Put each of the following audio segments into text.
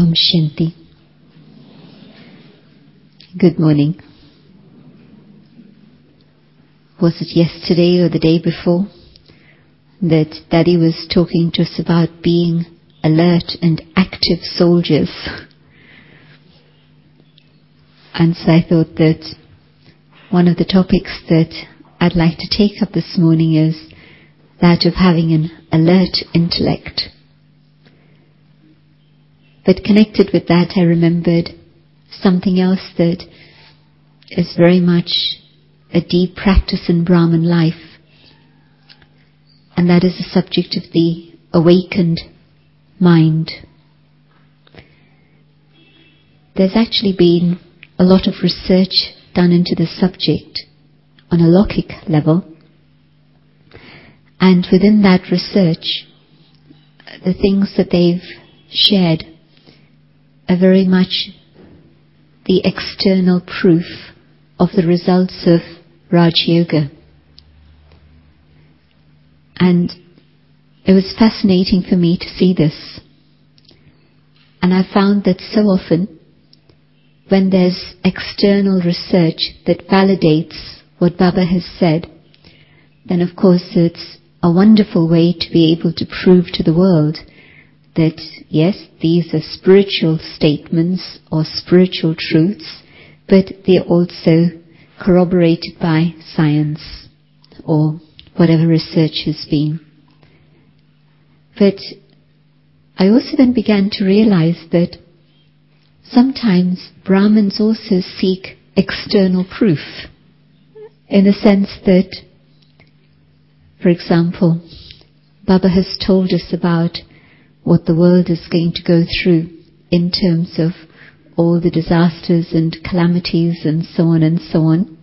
Om Shanti. Good morning. Was it yesterday or the day before that Daddy was talking to us about being alert and active soldiers? And so I thought that one of the topics that I'd like to take up this morning is that of having an alert intellect. But connected with that, I remembered something else that is very much a deep practice in Brahman life, and that is the subject of the awakened mind. There's actually been a lot of research done into this subject on a Lokik level, and within that research, the things that they've shared are very much the external proof of the results of Raj Yoga. And it was fascinating for me to see this. And I found that so often, when there's external research that validates what Baba has said, then of course it's a wonderful way to be able to prove to the world that yes, these are spiritual statements or spiritual truths, but they're also corroborated by science or whatever research has been. But I also then began to realize that sometimes Brahmins also seek external proof, in the sense that, for example, Baba has told us about what the world is going to go through in terms of all the disasters and calamities and so on and so on.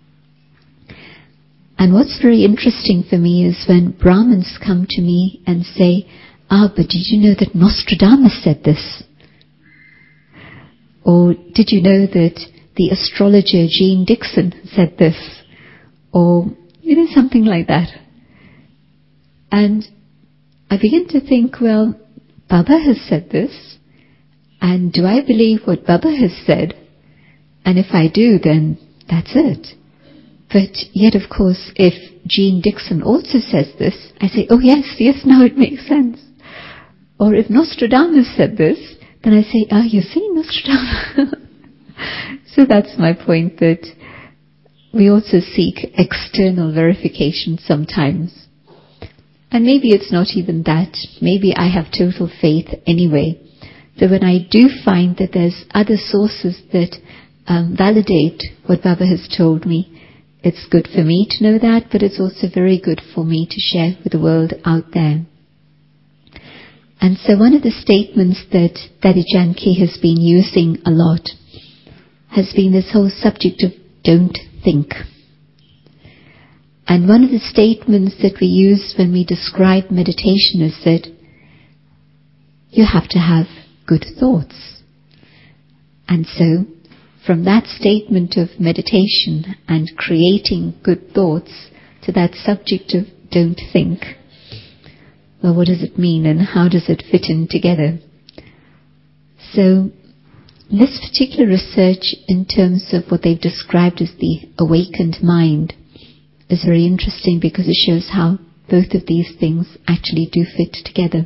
And what's very interesting for me is when Brahmins come to me and say, but did you know that Nostradamus said this? Or did you know that the astrologer Jean Dixon said this? Or, something like that. And I begin to think, well, Baba has said this, and do I believe what Baba has said? And if I do, then that's it. But yet, of course, if Jean Dixon also says this, I say, oh yes, now it makes sense. Or if Nostradamus said this, then I say, you see, Nostradamus. So that's my point, that we also seek external verification sometimes. And maybe it's not even that. Maybe I have total faith anyway. So when I do find that there's other sources that validate what Baba has told me, it's good for me to know that, but it's also very good for me to share with the world out there. And so one of the statements that Daddy Janki has been using a lot has been this whole subject of don't think. And one of the statements that we use when we describe meditation is that you have to have good thoughts. And so, from that statement of meditation and creating good thoughts to that subject of don't think, well, what does it mean and how does it fit in together? So, this particular research in terms of what they've described as the awakened mind is very interesting because it shows how both of these things actually do fit together.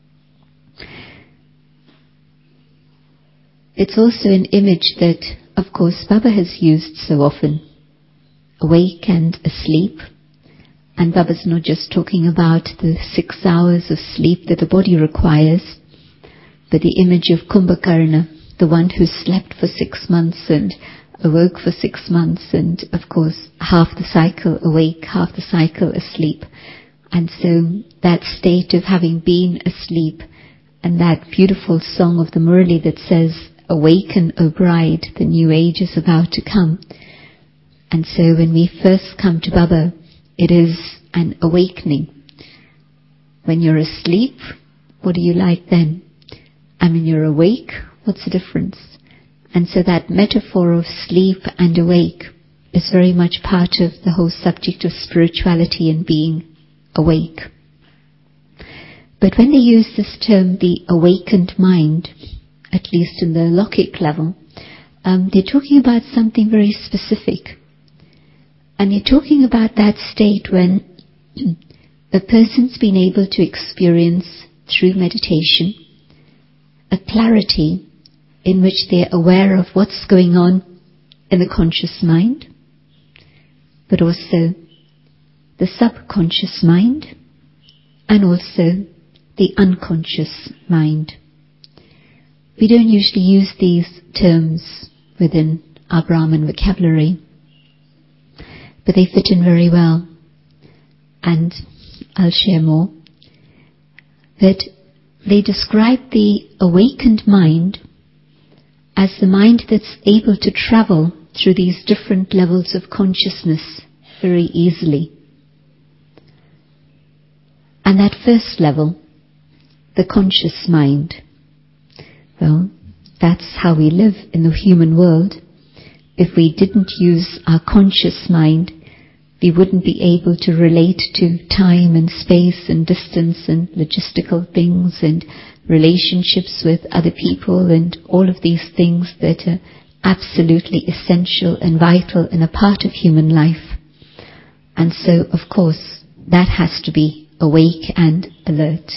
It's also an image that, of course, Baba has used so often, awake and asleep. And Baba's not just talking about the 6 hours of sleep that the body requires, but the image of Kumbhakarna, the one who slept for 6 months and awoke for 6 months, and of course half the cycle awake, half the cycle asleep. And so that state of having been asleep, and that beautiful song of the Murli that says, "Awaken, O bride, the new age is about to come." And so when we first come to Baba, it is an awakening. When you're asleep, what are you like then? And when you're awake, what's the difference? And so that metaphor of sleep and awake is very much part of the whole subject of spirituality and being awake. But when they use this term, the awakened mind, at least in the Lokik level, they're talking about something very specific. And they're talking about that state when a person's been able to experience through meditation a clarity in which they're aware of what's going on in the conscious mind, but also the subconscious mind and also the unconscious mind. We don't usually use these terms within our Brahman vocabulary, but they fit in very well, and I'll share more. That they describe the awakened mind as the mind that's able to travel through these different levels of consciousness very easily. And that first level, the conscious mind, well, that's how we live in the human world. If we didn't use our conscious mind, we wouldn't be able to relate to time and space and distance and logistical things and relationships with other people and all of these things that are absolutely essential and vital and a part of human life. And so, of course, that has to be awake and alert.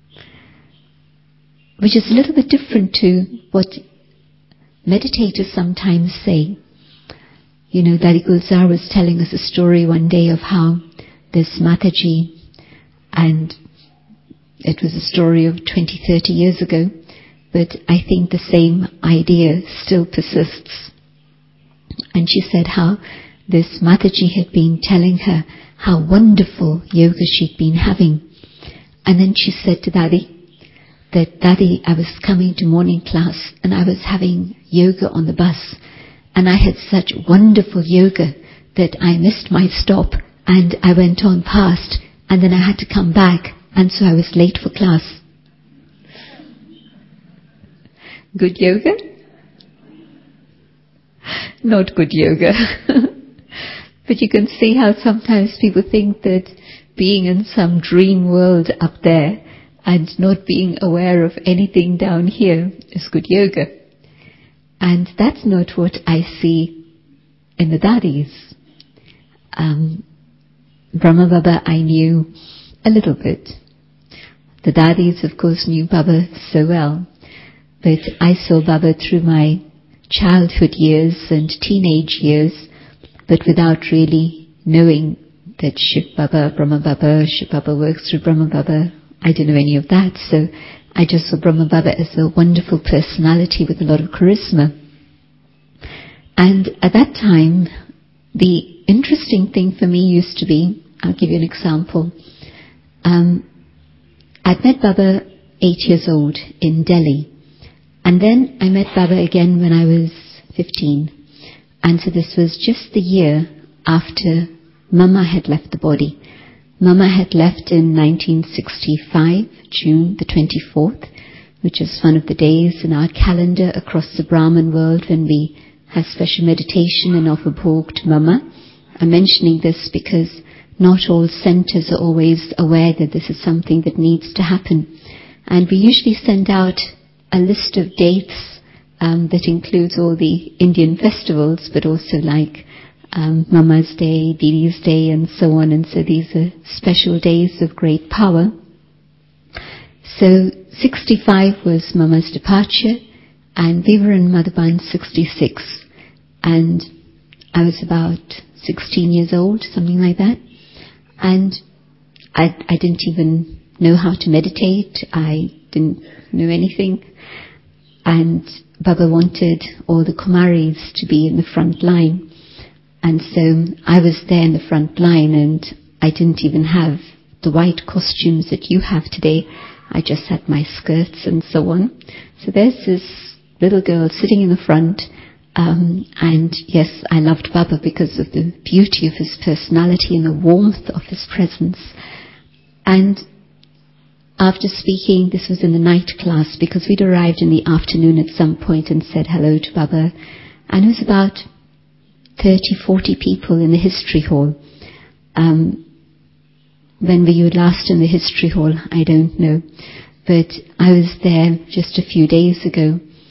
Which is a little bit different to what meditators sometimes say. You know, Daddy Gulzar was telling us a story one day of how this Mataji, and it was a story of 20, 30 years ago, but I think the same idea still persists. And she said how this Mataji had been telling her how wonderful yoga she'd been having. And then she said to Daddy, that Daddy, I was coming to morning class and I was having yoga on the bus. And I had such wonderful yoga that I missed my stop and I went on past and then I had to come back and so I was late for class. Good yoga? Not good yoga. But you can see how sometimes people think that being in some dream world up there and not being aware of anything down here is good yoga. And that's not what I see in the Dadis. Brahma Baba I knew a little bit. The Dadis, of course, knew Baba so well. But I saw Baba through my childhood years and teenage years, but without really knowing that Shiv Baba, Brahma Baba, Shiv Baba works through Brahma Baba. I didn't know any of that, so I just saw Brahma Baba as a wonderful personality with a lot of charisma. And at that time, the interesting thing for me used to be, I'll give you an example. I'd met Baba 8 years old in Delhi. And then I met Baba again when I was 15. And so this was just the year after Mama had left the body. Mama had left in 1965, June the 24th, which is one of the days in our calendar across the Brahman world when we have special meditation and offer bhog to Mama. I'm mentioning this because not all centers are always aware that this is something that needs to happen. And we usually send out a list of dates that includes all the Indian festivals, but also like Mama's Day, Didi's Day, and so on. And so these are special days of great power. So 65 was Mama's departure, and we were in Madhuban 66. And I was about 16 years old, something like that. And I didn't even know how to meditate. I didn't know anything. And Baba wanted all the Kumaris to be in the front line. And so I was there in the front line, and I didn't even have the white costumes that you have today. I just had my skirts and so on. So there's this little girl sitting in the front. And yes, I loved Baba because of the beauty of his personality and the warmth of his presence. And after speaking, this was in the night class because we'd arrived in the afternoon at some point and said hello to Baba. And it was about 30, 40 people in the history hall. When were you last in the history hall? I don't know. But I was there just a few days ago.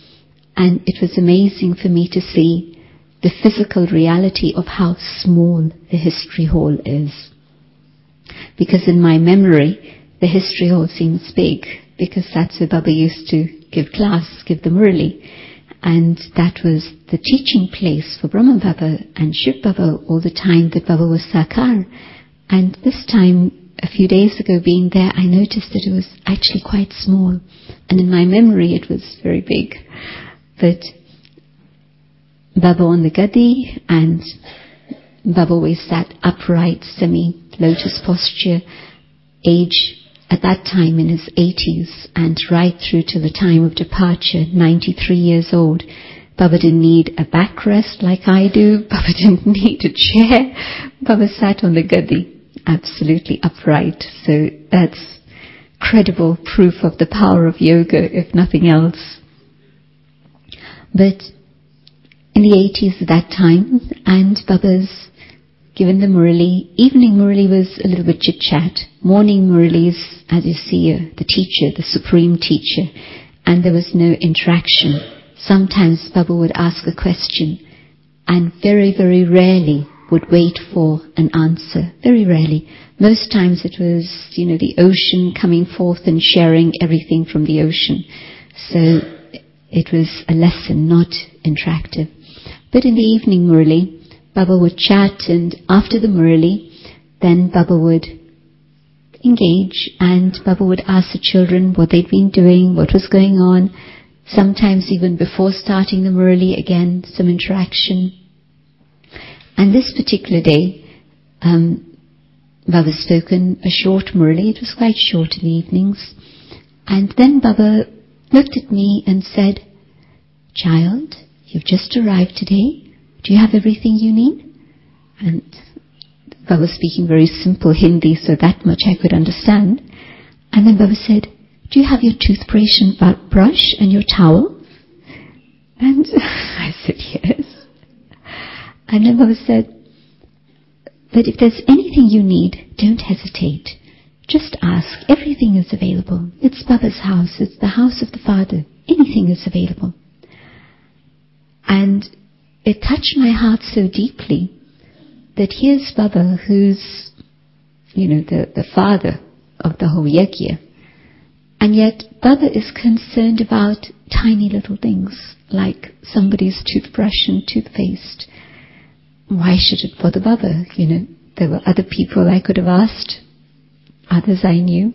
And it was amazing for me to see the physical reality of how small the history hall is. Because in my memory, the history hall seems big, because that's where Baba used to give class, give the Murli. And that was the teaching place for Brahma Baba and Shiv Baba all the time that Baba was Sakar. And this time, a few days ago being there, I noticed that it was actually quite small. And in my memory, it was very big. But Baba on the Gadi, and Baba always sat upright, semi-lotus posture, age at that time in his 80s, and right through to the time of departure, 93 years old. Baba didn't need a backrest like I do. Baba didn't need a chair. Baba sat on the Gadi, absolutely upright. So that's credible proof of the power of yoga, if nothing else. But in the 80s at that time, and Baba's given the Murli. Evening Murli was a little bit chit-chat. Morning Murlis, as you see, the teacher, the supreme teacher, and there was no interaction. Sometimes Baba would ask a question and very, very rarely would wait for an answer. Very rarely. Most times it was, the ocean coming forth and sharing everything from the ocean. So it was a lesson, not interactive. But in the evening Murli, Baba would chat, and after the Murli, then Baba would engage, and Baba would ask the children what they'd been doing, what was going on. Sometimes even before starting the Murli, again, some interaction. And this particular day, Baba spoken a short Murli. It was quite short in the evenings. And then Baba looked at me and said, "Child, you've just arrived today. Do you have everything you need?" And Baba was speaking very simple Hindi, so that much I could understand. And then Baba said, "Do you have your toothbrush and brush and your towel?" And I said, "Yes." And then Baba said, "But if there's anything you need, don't hesitate. Just ask. Everything is available. It's Baba's house. It's the house of the Father. Anything is available." And it touched my heart so deeply that here's Baba, who's, the father of the whole yajna. And yet Baba is concerned about tiny little things, like somebody's toothbrush and toothpaste. Why should it bother Baba? There were other people I could have asked, others I knew.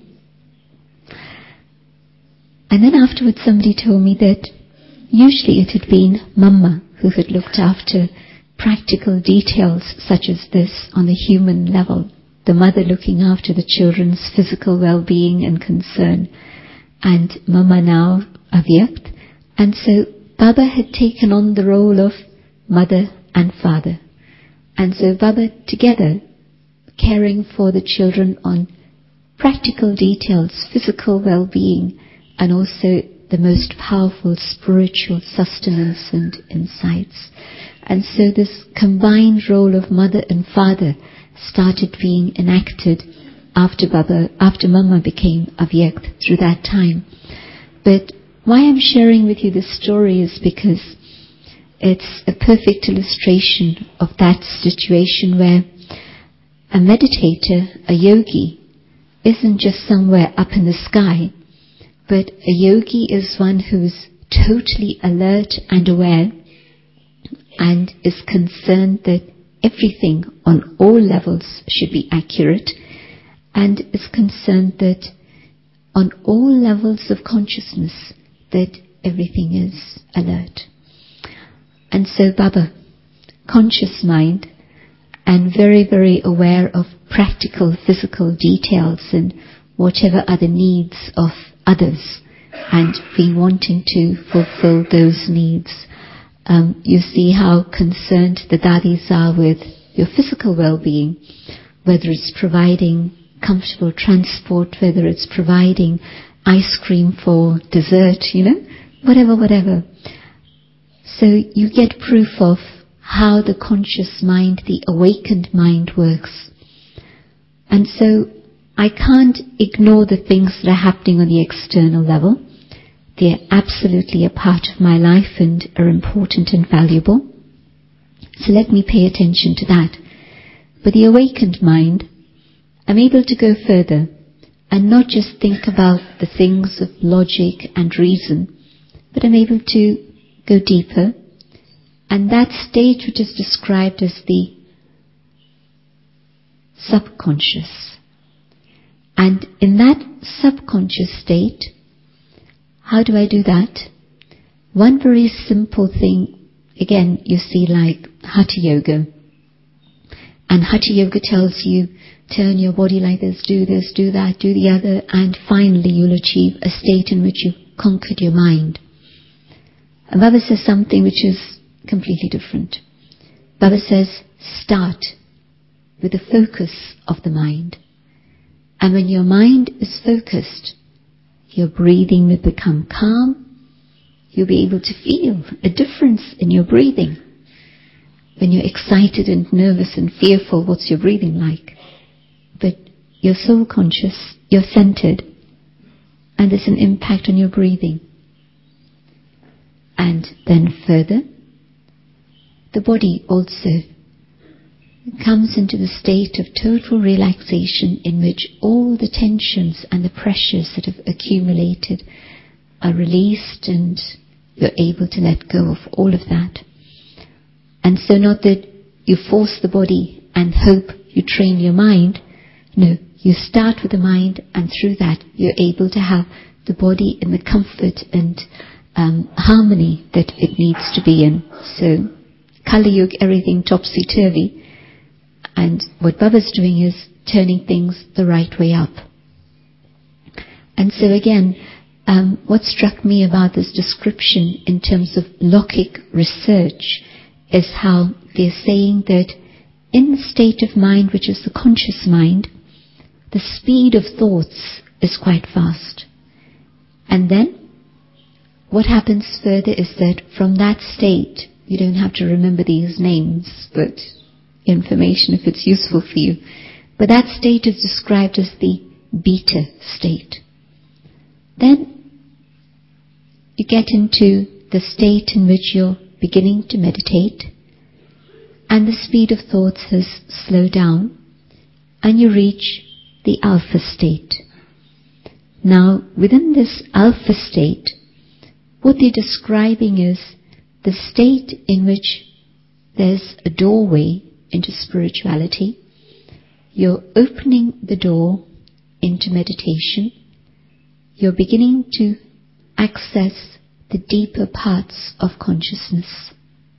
And then afterwards somebody told me that usually it had been Mama who had looked after practical details such as this on the human level, the mother looking after the children's physical well-being and concern, and Mama now Avyakt. And so Baba had taken on the role of mother and father. And so Baba together caring for the children on practical details, physical well-being, and also the most powerful spiritual sustenance and insights. And so this combined role of mother and father started being enacted after Mama became Avyakt through that time. But why I'm sharing with you this story is because it's a perfect illustration of that situation where a meditator, a yogi, isn't just somewhere up in the sky, but a yogi is one who's totally alert and aware and is concerned that everything on all levels should be accurate, and is concerned that on all levels of consciousness that everything is alert. And so Baba, conscious mind and very, very aware of practical physical details and whatever are the needs of others, and we wanting to fulfill those needs. You see how concerned the dadis are with your physical well-being, whether it's providing comfortable transport, whether it's providing ice cream for dessert, whatever. So you get proof of how the conscious mind, the awakened mind works. And so I can't ignore the things that are happening on the external level. they're absolutely a part of my life and are important and valuable. So let me pay attention to that. With the awakened mind, I'm able to go further and not just think about the things of logic and reason, but I'm able to go deeper. And that state which is described as the subconscious. And in that subconscious state, how do I do that? One very simple thing, again, you see like Hatha Yoga. And Hatha Yoga tells you, turn your body like this, do that, do the other, and finally you'll achieve a state in which you've conquered your mind. And Baba says something which is completely different. Baba says, start with the focus of the mind. And when your mind is focused, your breathing will become calm. You'll be able to feel a difference in your breathing. When you're excited and nervous and fearful, what's your breathing like? But you're soul conscious, you're centered, and there's an impact on your breathing. And then further, the body also comes into the state of total relaxation in which all the tensions and the pressures that have accumulated are released, and you're able to let go of all of that. And so not that you force the body and hope you train your mind. No, you start with the mind, and through that you're able to have the body in the comfort and harmony that it needs to be in. So Kali Yuga, everything topsy-turvy. And what Baba's doing is turning things the right way up. And so again, what struck me about this description in terms of Lokik research is how they're saying that in the state of mind, which is the conscious mind, the speed of thoughts is quite fast. And then what happens further is that from that state, you don't have to remember these names, but information if it's useful for you. But that state is described as the beta state. Then you get into the state in which you're beginning to meditate, and the speed of thoughts has slowed down, and you reach the alpha state. Now, within this alpha state, what they're describing is the state in which there's a doorway into spirituality. You're opening the door into meditation. You're beginning to access the deeper parts of consciousness.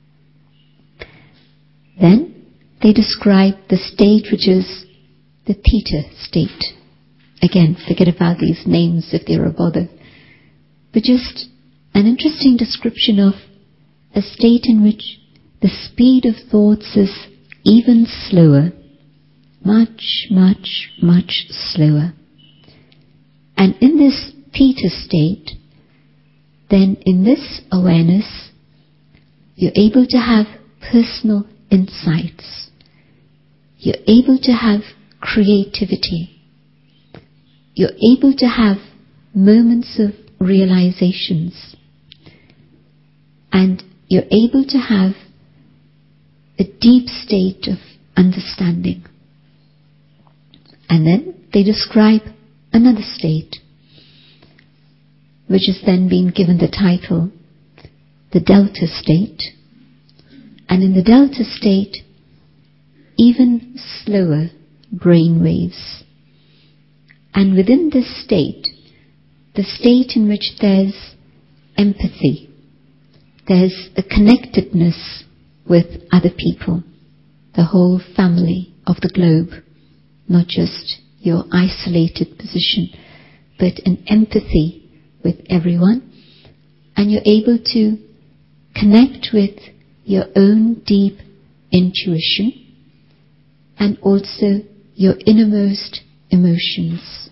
Then they describe the state which is the theta state. Again, forget about these names if they're a bother. But just an interesting description of a state in which the speed of thoughts is even slower, much, much, much slower. And in this theta state, then in this awareness, you're able to have personal insights. You're able to have creativity. You're able to have moments of realizations. And you're able to have a deep state of understanding. And then they describe another state, which has then been given the title, the delta state. And in the delta state, even slower brain waves. And within this state, the state in which there's empathy, there's a connectedness with other people, the whole family of the globe, not just your isolated position, but an empathy with everyone. And you're able to connect with your own deep intuition and also your innermost emotions.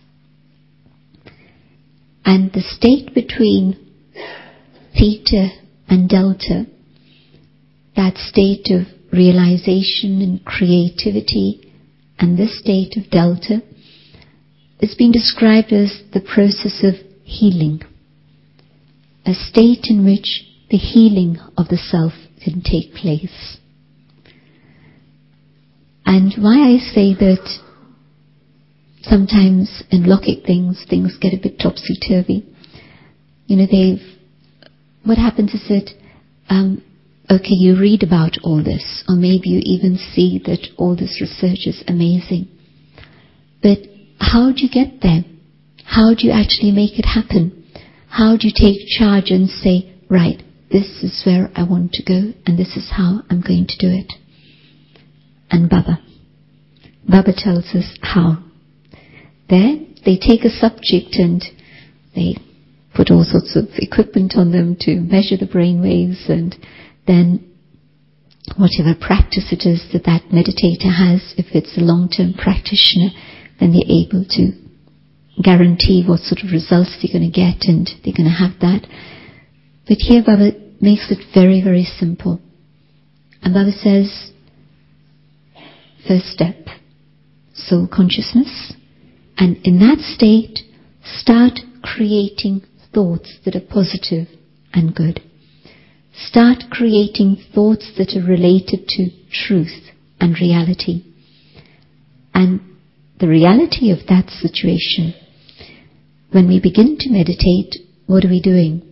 And the state between theta and delta, that state of realization and creativity, and this state of delta, is being described as the process of healing. a state in which the healing of the self can take place. And why I say that sometimes in Lokik things get a bit topsy-turvy. What happens is that, okay, you read about all this, or maybe you even see that all this research is amazing. But how do you get there? How do you actually make it happen? How do you take charge and say, right, this is where I want to go, and this is how I'm going to do it? And Baba tells us how. There, they take a subject and they put all sorts of equipment on them to measure the brain waves, and then whatever practice it is that meditator has, if it's a long-term practitioner, then they're able to guarantee what sort of results they're going to get, and they're going to have that. But here Baba makes it very, very simple. And Baba says, first step, soul consciousness. And in that state, start creating thoughts that are positive and good. Start creating thoughts that are related to truth and reality. And the reality of that situation, when we begin to meditate, what are we doing?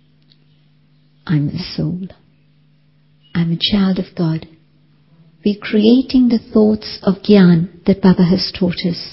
I'm a soul. I'm a child of God. We're creating the thoughts of Gyan that Baba has taught us.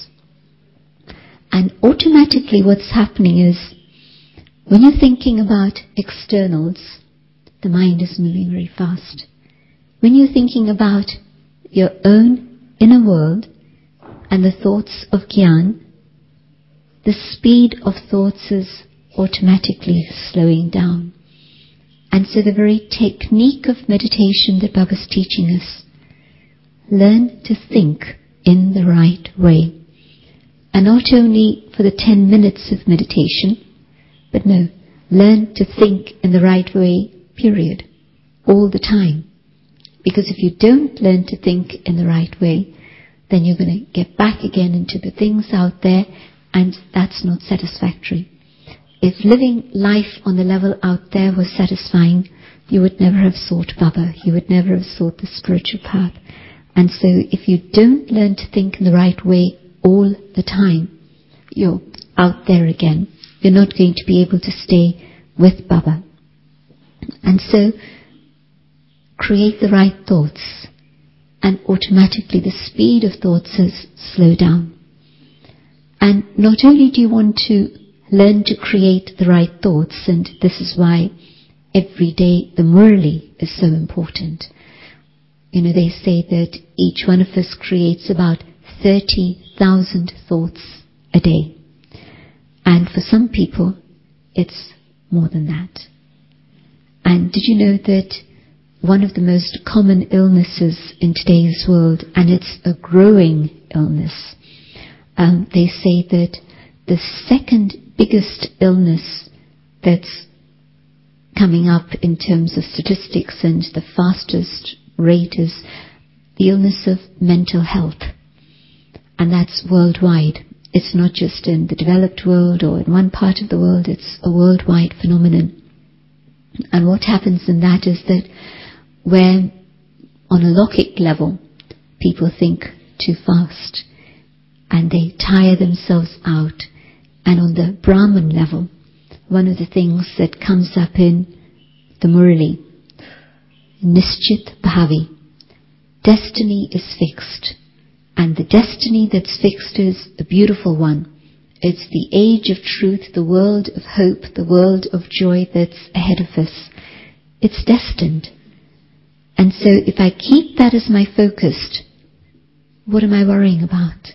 And automatically what's happening is, when you're thinking about externals, the mind is moving very fast. When you're thinking about your own inner world and the thoughts of Gyan, the speed of thoughts is automatically slowing down. And so the very technique of meditation that Baba's teaching us, learn to think in the right way. And not only for the 10 minutes of meditation, but no, learn to think in the right way, period, all the time. Because if you don't learn to think in the right way, then you're going to get back again into the things out there, and that's not satisfactory. If living life on the level out there was satisfying, you would never have sought Baba, you would never have sought the spiritual path. And so if you don't learn to think in the right way all the time, you're out there again. You're not going to be able to stay with Baba. And so, create the right thoughts, and automatically the speed of thoughts is slow down. And not only do you want to learn to create the right thoughts, and this is why every day the Murli is so important. They say that each one of us creates about 30,000 thoughts a day. And for some people, it's more than that. And did you know that one of the most common illnesses in today's world, and it's a growing illness, they say that the second biggest illness that's coming up in terms of statistics, and the fastest rate, is the illness of mental health. And that's worldwide. It's not just in the developed world or in one part of the world, it's a worldwide phenomenon. And what happens in that is that where on a Lokik level people think too fast and they tire themselves out, and on the Brahman level, one of the things that comes up in the Murli, Nischit Bhavi, destiny is fixed. And the destiny that's fixed is a beautiful one. It's the age of truth, the world of hope, the world of joy that's ahead of us. It's destined. And so if I keep that as my focus, what am I worrying about?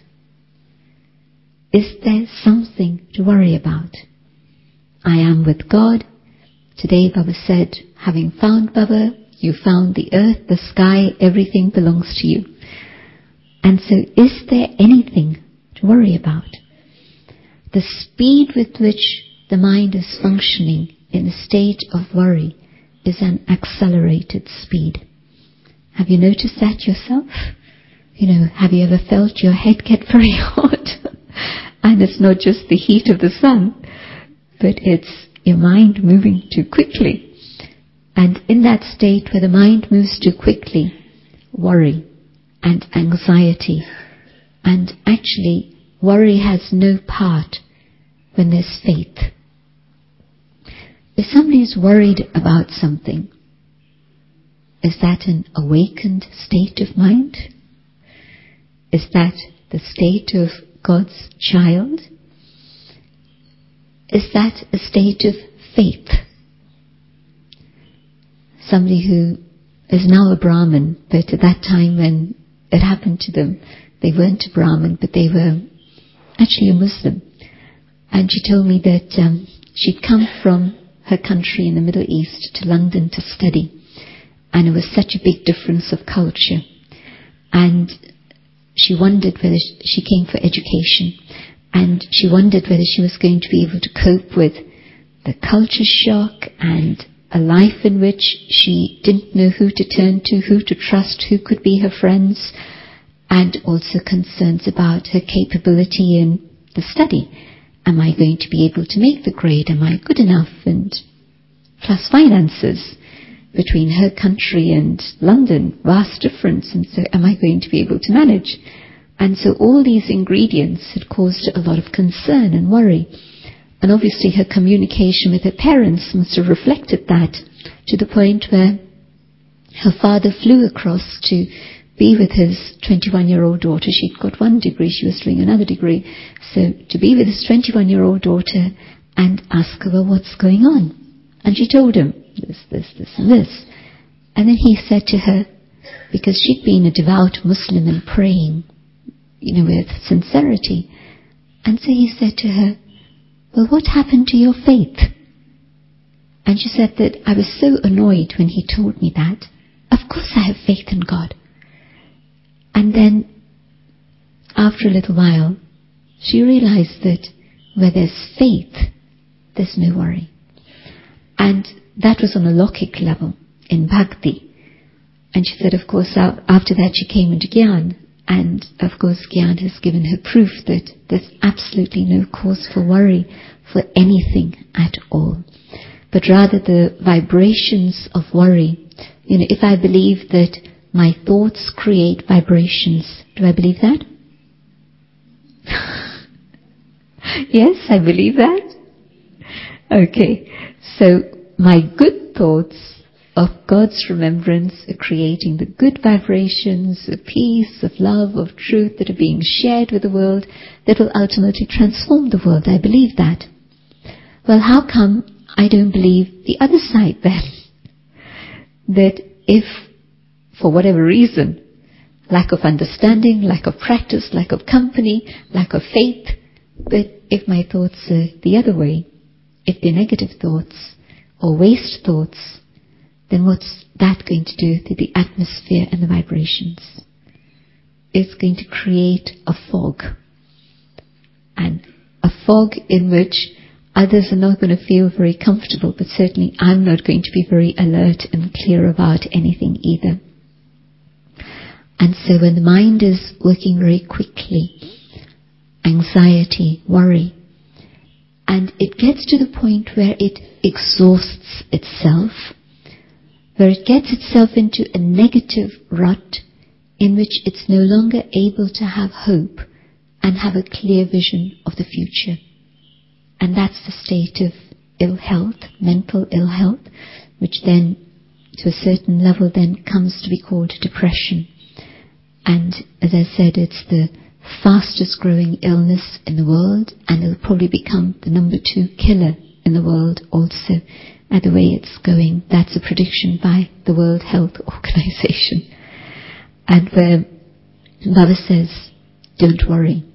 Is there something to worry about? I am with God. Today Baba said, having found Baba, you found the earth, the sky, everything belongs to you. And so is there anything to worry about? The speed with which the mind is functioning in a state of worry is an accelerated speed. Have you noticed that yourself? Have you ever felt your head get very hot? And it's not just the heat of the sun, but it's your mind moving too quickly. And in that state where the mind moves too quickly, worry and anxiety, and actually worry has no part when there's faith. If somebody is worried about something, is that an awakened state of mind? Is that the state of God's child? Is that a state of faith? Somebody who is now a Brahmin, but at that time when it happened to them, they weren't a Brahmin, but they were actually a Muslim. And she told me that she'd come from her country in the Middle East to London to study. And it was such a big difference of culture. And she wondered whether she came for education. And she wondered whether she was going to be able to cope with the culture shock and a life in which she didn't know who to turn to, who to trust, who could be her friends, and also concerns about her capability in the study. Am I going to be able to make the grade? Am I good enough? And plus finances. Between her country and London, vast difference, and so am I going to be able to manage? And so all these ingredients had caused a lot of concern and worry. And obviously her communication with her parents must have reflected that, to the point where her father flew across to be with his 21-year-old daughter. She'd got one degree, she was doing another degree. So to be with his 21-year-old daughter and ask her, well, what's going on? And she told him, this, and this. And then he said to her, because she'd been a devout Muslim and praying, with sincerity. And so he said to her, well, what happened to your faith? And she said that I was so annoyed when he told me that. Of course I have faith in God. And then, after a little while, she realized that where there's faith, there's no worry. And that was on a Lokik level, in Bhakti. And she said, of course, after that she came into Gyan. And, of course, Gyan has given her proof that there's absolutely no cause for worry for anything at all. But rather the vibrations of worry. If I believe that my thoughts create vibrations, do I believe that? Yes, I believe that. Okay, so my good thoughts of God's remembrance are creating the good vibrations of peace, of love, of truth that are being shared with the world that will ultimately transform the world. I believe that. Well, how come I don't believe the other side then? That if, for whatever reason, lack of understanding, lack of practice, lack of company, lack of faith, but if my thoughts are the other way, if they're negative thoughts or waste thoughts, then what's that going to do to the atmosphere and the vibrations? It's going to create a fog. And a fog in which others are not going to feel very comfortable, but certainly I'm not going to be very alert and clear about anything either. And so when the mind is working very quickly, anxiety, worry, and it gets to the point where it exhausts itself, where it gets itself into a negative rut in which it's no longer able to have hope and have a clear vision of the future. And that's the state of ill health, mental ill health, which then, to a certain level, then comes to be called depression. And as I said, it's the fastest growing illness in the world, and it'll probably become the number 2 killer in the world also. And the way it's going, that's a prediction by the World Health Organization. And where Baba says, don't worry.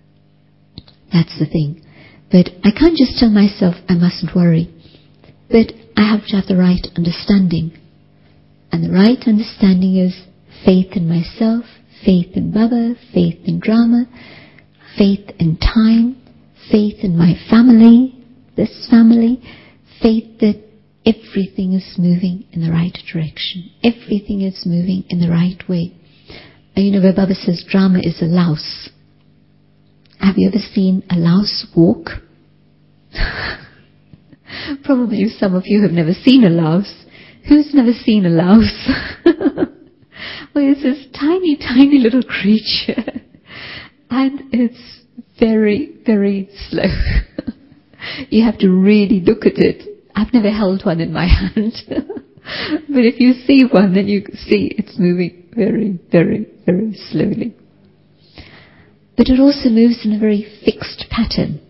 That's the thing. But I can't just tell myself I mustn't worry. But I have to have the right understanding. And the right understanding is faith in myself, faith in Baba, faith in drama, faith in time, faith in my family, this family, faith that everything is moving in the right direction. Everything is moving in the right way. And where Baba says drama is a louse. Have you ever seen a louse walk? Probably some of you have never seen a louse. Who's never seen a louse? Well, it's this tiny, tiny little creature. And it's very, very slow. You have to really look at it. I've never held one in my hand. But if you see one, then you see it's moving very, very, very slowly. But it also moves in a very fixed pattern.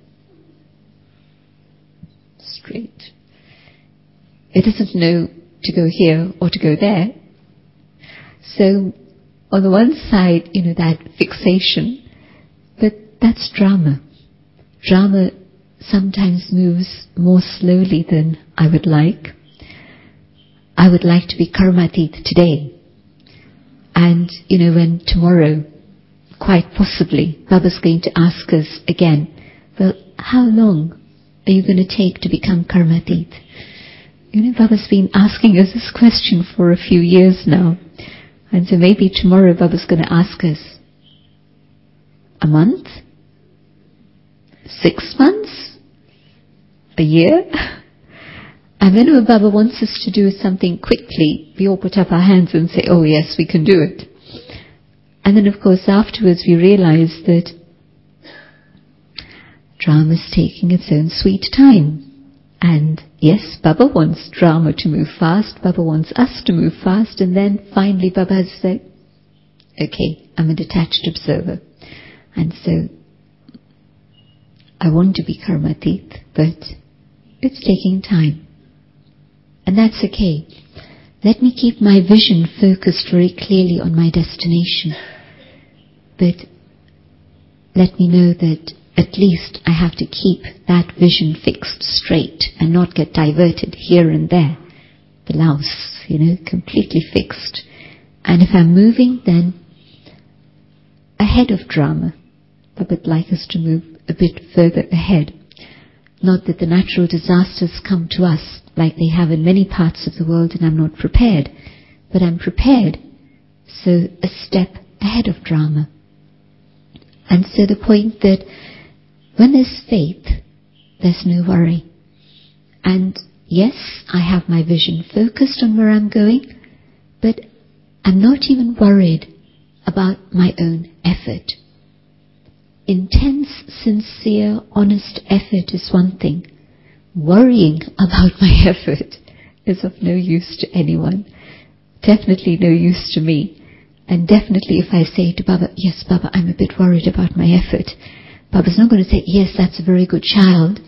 Straight. It doesn't know to go here or to go there. So, on the one side, that fixation, but that's drama. Drama sometimes moves more slowly than I would like. I would like to be Karmatit today. And, when tomorrow, quite possibly, Baba's going to ask us again, well, how long are you going to take to become Karmatit? Baba's been asking us this question for a few years now. And so maybe tomorrow Baba's going to ask us, a month? 6 months? A year? And then when Baba wants us to do something quickly, we all put up our hands and say, oh yes, we can do it. And then of course afterwards we realize that drama's taking its own sweet time. And yes, Baba wants drama to move fast, Baba wants us to move fast, and then finally Baba has said, okay, I'm a detached observer. And so, I want to be Karmatit, but it's taking time. And that's okay. Let me keep my vision focused very clearly on my destination. But let me know that at least I have to keep that vision fixed straight and not get diverted here and there. The louse, completely fixed. And if I'm moving, then ahead of drama, I would like us to move a bit further ahead. Not that the natural disasters come to us like they have in many parts of the world and I'm not prepared. But I'm prepared, so a step ahead of drama. And so the point that when there's faith, there's no worry. And yes, I have my vision focused on where I'm going, but I'm not even worried about my own effort. Intense, sincere, honest effort is one thing. Worrying about my effort is of no use to anyone. Definitely no use to me. And definitely if I say to Baba, yes, Baba, I'm a bit worried about my effort, Baba's not going to say, yes, that's a very good child.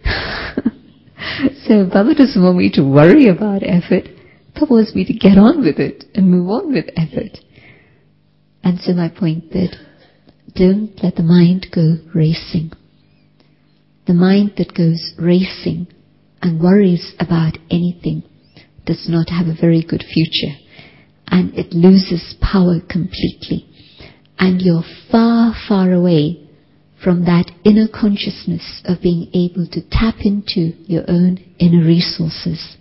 So Baba doesn't want me to worry about effort. Baba wants me to get on with it and move on with effort. And so my point that don't let the mind go racing. The mind that goes racing and worries about anything does not have a very good future. And it loses power completely. And you're far, far away from that inner consciousness of being able to tap into your own inner resources.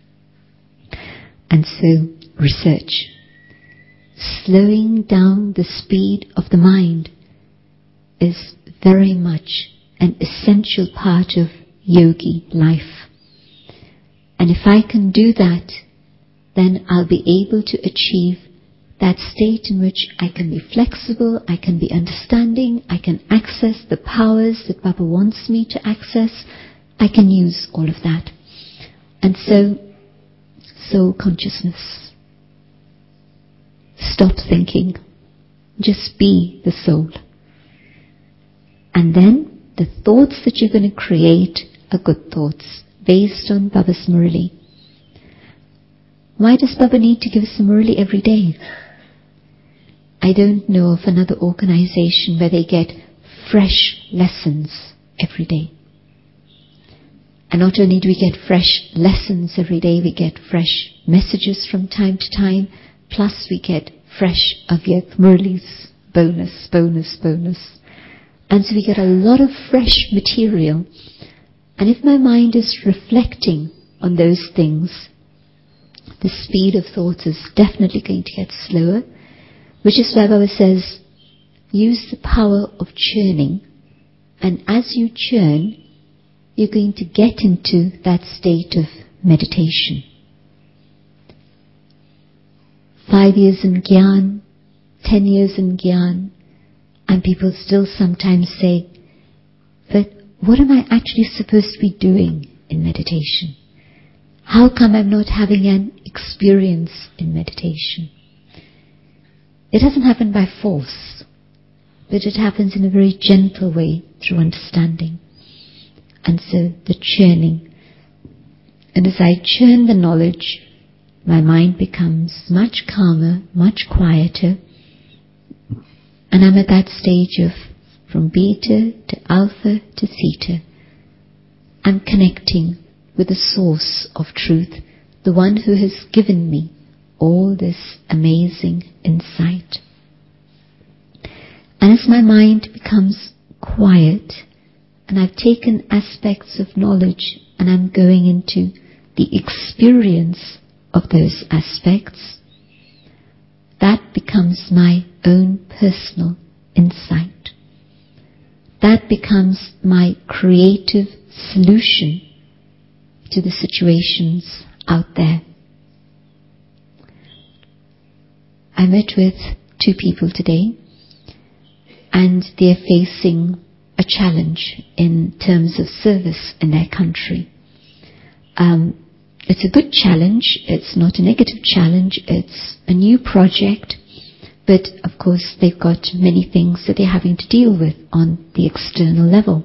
And so, research. Slowing down the speed of the mind is very much an essential part of yogi life. And if I can do that, then I'll be able to achieve that state in which I can be flexible, I can be understanding, I can access the powers that Baba wants me to access. I can use all of that. And so, soul consciousness. Stop thinking. Just be the soul. And then the thoughts that you're going to create are good thoughts, based on Baba's Murli. Why does Baba need to give us a Murli every day? I don't know of another organization where they get fresh lessons every day. And not only do we get fresh lessons every day, we get fresh messages from time to time, plus we get fresh Avyakt Murlis, bonus. And so we get a lot of fresh material. And if my mind is reflecting on those things, the speed of thoughts is definitely going to get slower, which is why Baba says, use the power of churning. And as you churn, you're going to get into that state of meditation. 5 years in Gyan, 10 years in Gyan, and people still sometimes say, but what am I actually supposed to be doing in meditation? How come I'm not having an experience in meditation? It doesn't happen by force, but it happens in a very gentle way through understanding. And so the churning. And as I churn the knowledge, my mind becomes much calmer, much quieter, and I'm at that stage of from beta to alpha to theta. I'm connecting with the source of truth, the one who has given me all this amazing insight. And as my mind becomes quiet, and I've taken aspects of knowledge and I'm going into the experience of those aspects, that becomes my own personal insight. That becomes my creative solution to the situations out there. I met with 2 people today, and they're facing a challenge in terms of service in their country. It's a good challenge. It's not a negative challenge. It's a new project. But, of course, they've got many things that they're having to deal with on the external level.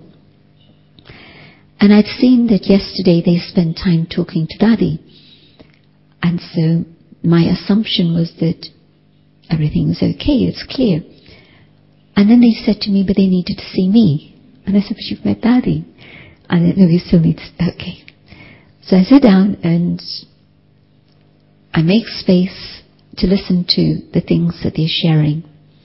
And I'd seen that yesterday they spent time talking to Daddy. And so my assumption was that everything's okay, it's clear. And then they said to me, but they needed to see me. And I said, but you've met Daddy. And they, no, we still need to, okay. So I sit down and I make space to listen to the things that they're sharing.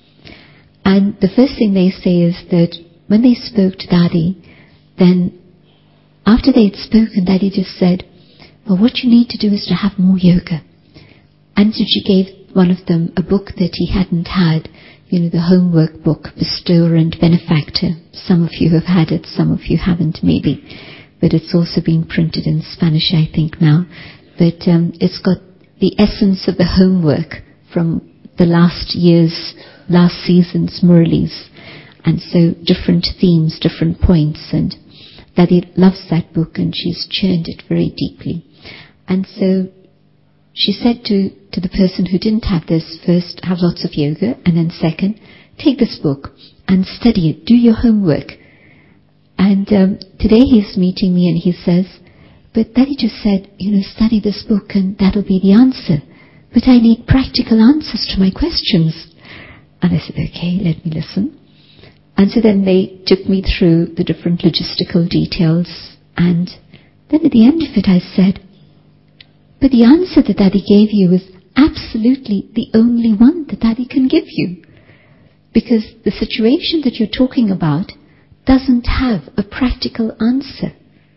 And the first thing they say is that when they spoke to Daddy, then after they'd spoken, Daddy just said, well, what you need to do is to have more yoga. And so she gave one of them a book that he hadn't had, the homework book, Bestower and Benefactor. Some of you have had it, some of you haven't maybe. But it's also been printed in Spanish, I think, now. But it's got the essence of the homework from the last season's Murlis. And so different themes, different points. And Daddy loves that book and she's churned it very deeply. And so she said to the person who didn't have this, first, have lots of yoga, and then second, take this book and study it, do your homework. And today he's meeting me and he says, but Daddy just said, study this book and that'll be the answer. But I need practical answers to my questions. And I said, okay, let me listen. And so then they took me through the different logistical details. And then at the end of it I said, but the answer that Daddy gave you is absolutely the only one that Daddy can give you. Because the situation that you're talking about doesn't have a practical answer.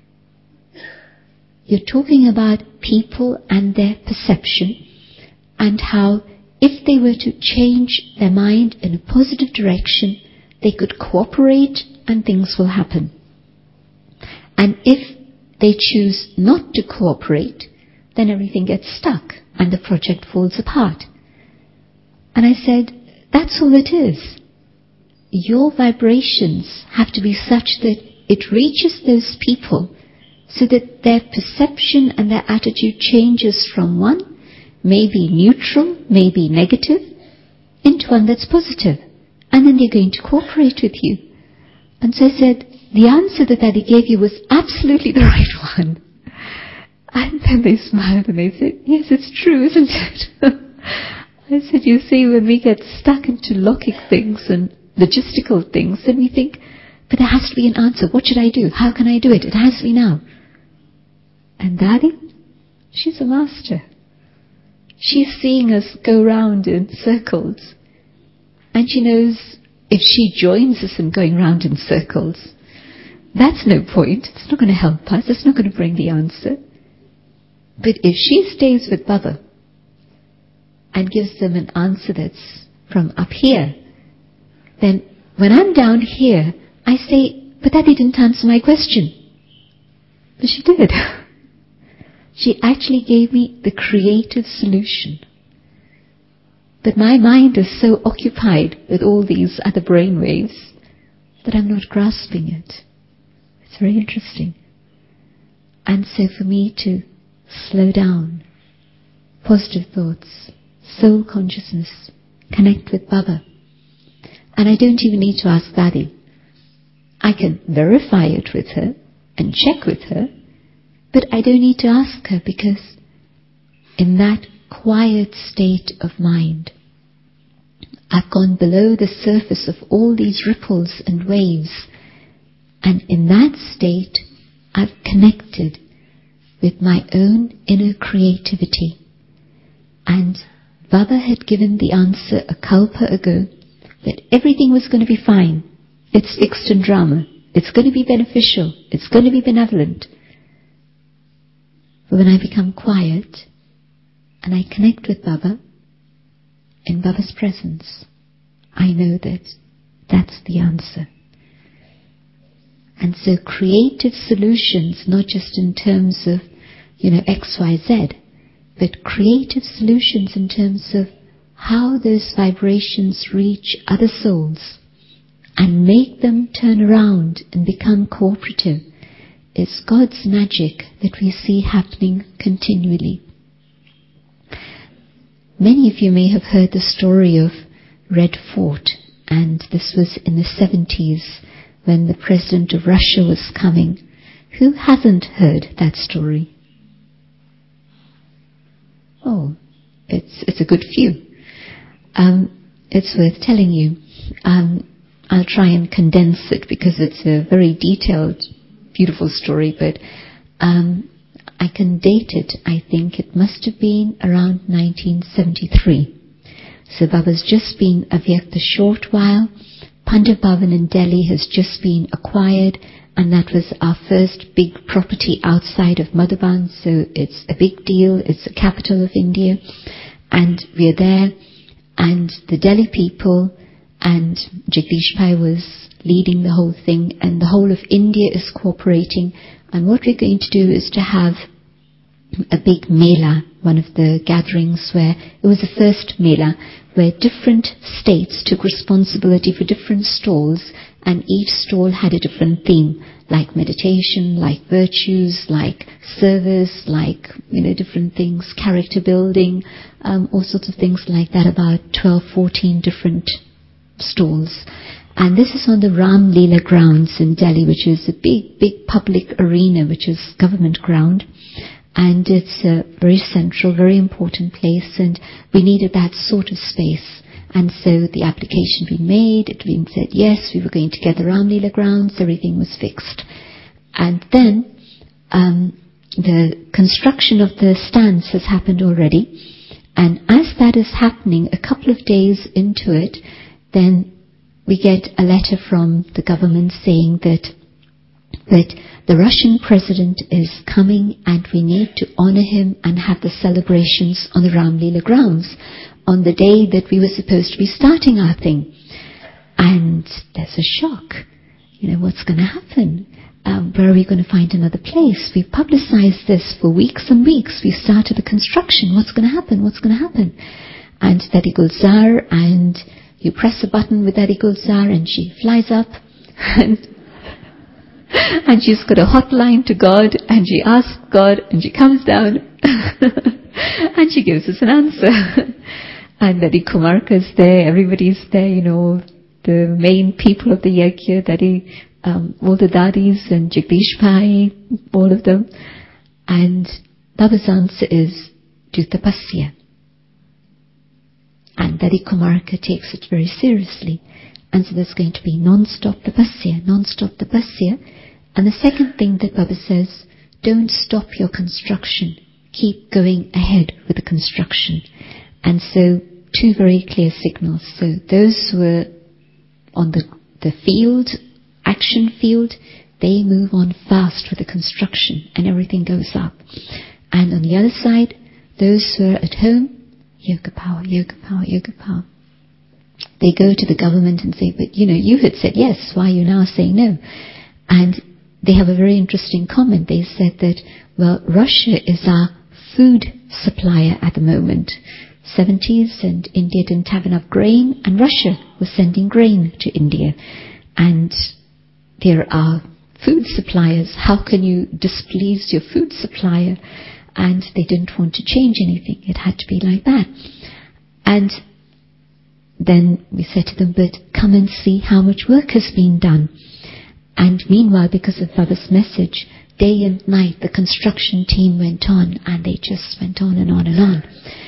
You're talking about people and their perception and how if they were to change their mind in a positive direction, they could cooperate and things will happen. And if they choose not to cooperate, then everything gets stuck and the project falls apart. And I said, that's all it is. Your vibrations have to be such that it reaches those people so that their perception and their attitude changes from one, maybe neutral, maybe negative, into one that's positive. And then they're going to cooperate with you. And so I said, the answer that Daddy gave you was absolutely the right one. And then they smiled and they said, yes, it's true, isn't it? I said, you see, when we get stuck into logic things and logistical things, then we think, but there has to be an answer. What should I do? How can I do it? It has to be now. And Daddy, she's a master. She's seeing us go round in circles. And she knows if she joins us in going round in circles, that's no point. It's not going to help us. It's not going to bring the answer. But if she stays with Baba and gives them an answer that's from up here, then when I'm down here, I say, but Daddy didn't answer my question. But she did. She actually gave me the creative solution. But my mind is so occupied with all these other brainwaves that I'm not grasping it. It's very interesting. And so for me to slow down, positive thoughts, soul consciousness, connect with Baba. And I don't even need to ask Daddy. I can verify it with her and check with her, but I don't need to ask her, because in that quiet state of mind, I've gone below the surface of all these ripples and waves, and in that state I've connected with my own inner creativity. And Baba had given the answer a kalpa ago that everything was going to be fine. It's fixed in drama. It's going to be beneficial. It's going to be benevolent. But when I become quiet and I connect with Baba, in Baba's presence, I know that that's the answer. And so creative solutions, not just in terms of, X, Y, Z, but creative solutions in terms of how those vibrations reach other souls and make them turn around and become cooperative, is God's magic that we see happening continually. Many of you may have heard the story of Red Fort, and this was in the 70s when the President of Russia was coming. Who hasn't heard that story? Oh, it's a good few. It's worth telling you. I'll try and condense it because it's a very detailed, beautiful story, but I can date it. I think it must have been around 1973. So Baba's just been avyakt a short while. Pandav Bhavan in Delhi has just been acquired, and that was our first big property outside of Madhuban, so it's a big deal. It's the capital of India, and we're there, and the Delhi people, and Jagdish Pai was leading the whole thing, and the whole of India is cooperating, and what we're going to do is to have a big mela, one of the gatherings where it was the first mela, where different states took responsibility for different stalls, and each stall had a different theme, like meditation, like virtues, like service, like, different things, character building, all sorts of things like that, about 12, 14 different stalls. And this is on the Ram Leela grounds in Delhi, which is a big, big public arena, which is government ground. And it's a very central, very important place, and we needed that sort of space. And so the application being made, it being said yes, we were going to get the Ram Leela grounds, everything was fixed. And then the construction of the stands has happened already, and as that is happening, a couple of days into it, then we get a letter from the government saying that the Russian president is coming and we need to honor him and have the celebrations on the Ram Leela grounds on the day that we were supposed to be starting our thing. And there's a shock. What's going to happen? Where are we going to find another place? We've publicized this for weeks and weeks. We've started the construction. What's going to happen? What's going to happen? And Daddy Gulzar, and you press a button with Daddy Gulzar and she flies up and she's got a hotline to God, and she asks God, and she comes down and she gives us an answer. And Daddy Kumarka's there, everybody's there, the main people of the Yajna, Daddy, all the Dadis and Jagdish Pai, all of them. And Baba's answer is, do tapasya. And Daddy Kumarka takes it very seriously. And so there's going to be non-stop tapasya, non-stop tapasya. And the second thing that Baba says, don't stop your construction. Keep going ahead with the construction. And so, two very clear signals. So those who were on the field, action field, they move on fast with the construction and everything goes up. And on the other side, those who are at home, yoga power, yoga power, yoga power. They go to the government and say, but you had said yes, why are you now saying no? And they have a very interesting comment. They said that, well, Russia is our food supplier at the moment. 70s, and India didn't have enough grain, and Russia was sending grain to India. And there are food suppliers. How can you displease your food supplier? And they didn't want to change anything. It had to be like that. And then we said to them, but come and see how much work has been done. And meanwhile, because of Baba's message, day and night the construction team went on, and they just went on and on and on.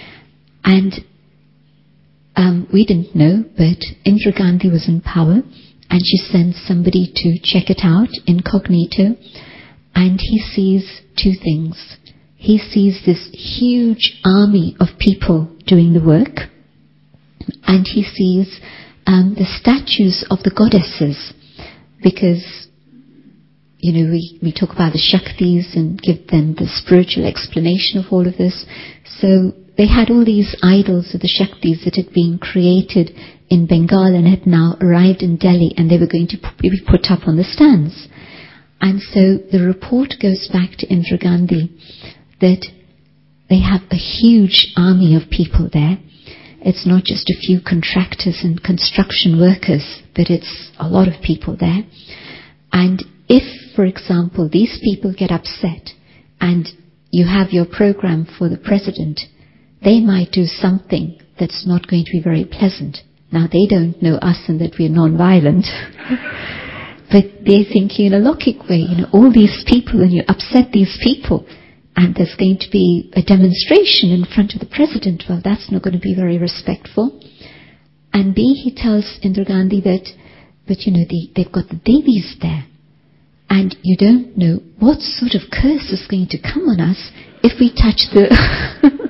And we didn't know, but Indira Gandhi was in power, and she sent somebody to check it out incognito, and he sees two things. He sees this huge army of people doing the work, and he sees the statues of the goddesses, because, you know, we talk about the Shaktis and give them the spiritual explanation of all of this. So they had all these idols of the Shaktis that had been created in Bengal and had now arrived in Delhi, and they were going to be put up on the stands. And so the report goes back to Indira Gandhi that they have a huge army of people there. It's not just a few contractors and construction workers, but it's a lot of people there. And if, for example, these people get upset and you have your program for the president, they might do something that's not going to be very pleasant. Now, they don't know us and that we're non-violent, but they're thinking in a logic way, you know, all these people, and you upset these people, and there's going to be a demonstration in front of the president. Well, that's not going to be very respectful. And B, he tells Indira Gandhi that, but you know, they've got the Devis there, and you don't know what sort of curse is going to come on us if we touch the...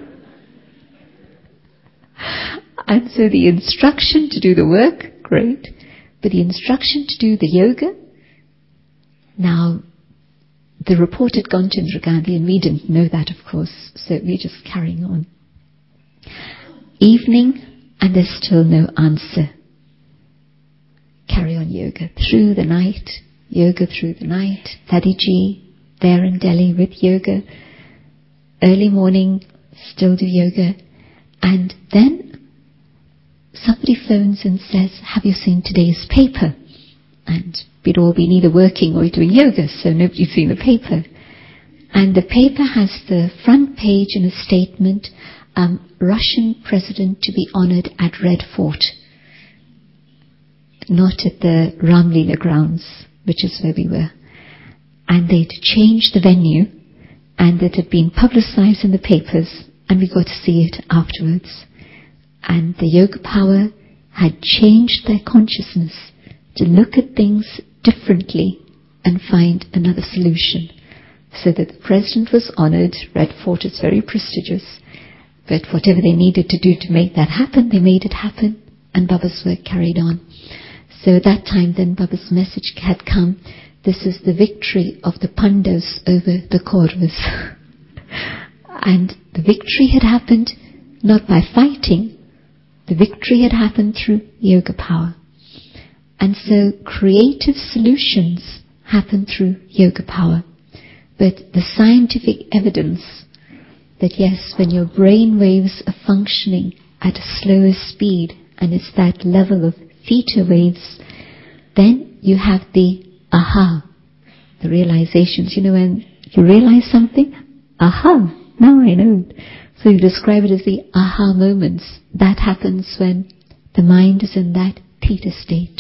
And so the instruction to do the work, great, but the instruction to do the yoga, now, the report had gone to Indira Gandhi, and we didn't know that, of course, so we're just carrying on. Evening, and there's still no answer. Carry on yoga through the night, yoga through the night. Dadiji, there in Delhi with yoga. Early morning, still do yoga. And then somebody phones and says, have you seen today's paper? And we'd all been either working or doing yoga, so nobody'd seen the paper. And the paper has the front page and a statement, Russian president to be honoured at Red Fort. Not at the Ramlila grounds, which is where we were. And they'd changed the venue, and it had been publicised in the papers, and we got to see it afterwards. And the Yoga Power had changed their consciousness to look at things differently and find another solution. So that the president was honoured. Red Fort is very prestigious, but whatever they needed to do to make that happen, they made it happen, and Baba's work carried on. So at that time then Baba's message had come, this is the victory of the Pandavas over the Kauravas. And the victory had happened not by fighting, the victory had happened through Yoga Power. And so creative solutions happen through Yoga Power. But the scientific evidence that yes, when your brain waves are functioning at a slower speed, and it's that level of theta waves, then you have the aha, the realizations. You know, when you realize something, aha, now I know. So you describe it as the aha moments. That happens when the mind is in that theta state.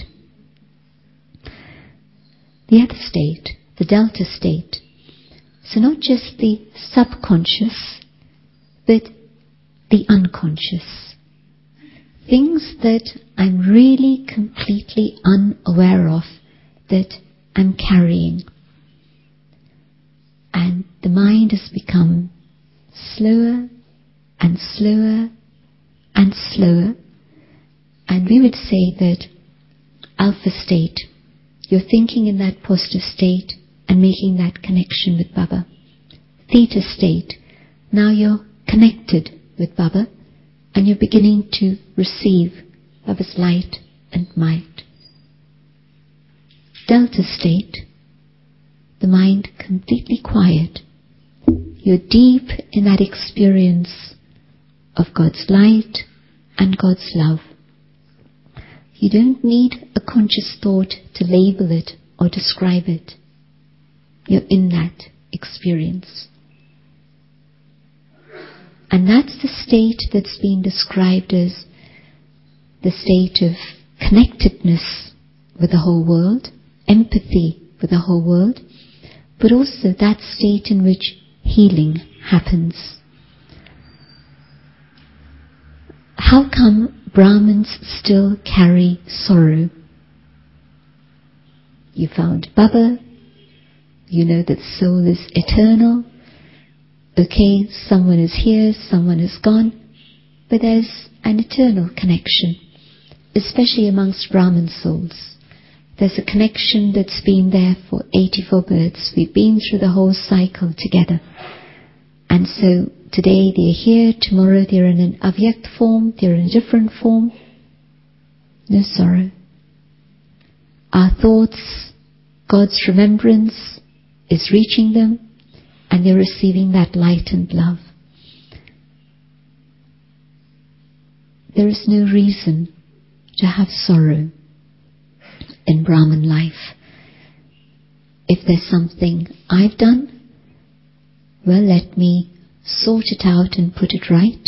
The other state, the delta state. So not just the subconscious, but the unconscious. Things that I'm really completely unaware of, that I'm carrying. And the mind has become slower and slower and slower. And we would say that alpha state, you're thinking in that positive state and making that connection with Baba. Theta state, now you're connected with Baba and you're beginning to receive Baba's light and might. Delta state, the mind completely quiet. You're deep in that experience of God's light and God's love. You don't need a conscious thought to label it or describe it. You're in that experience. And that's the state that's been described as the state of connectedness with the whole world, empathy with the whole world, but also that state in which healing happens. How come Brahmins still carry sorrow? You found Baba, you know that the soul is eternal. Okay, someone is here, someone is gone, but there's an eternal connection, especially amongst Brahmin souls. There's a connection that's been there for 84 births. We've been through the whole cycle together. And so today they're here, tomorrow they're in an avyakt form, they're in a different form. No sorrow. Our thoughts, God's remembrance is reaching them, and they're receiving that light and love. There is no reason to have sorrow in Brahman life. If there's something I've done, well, let me sort it out and put it right.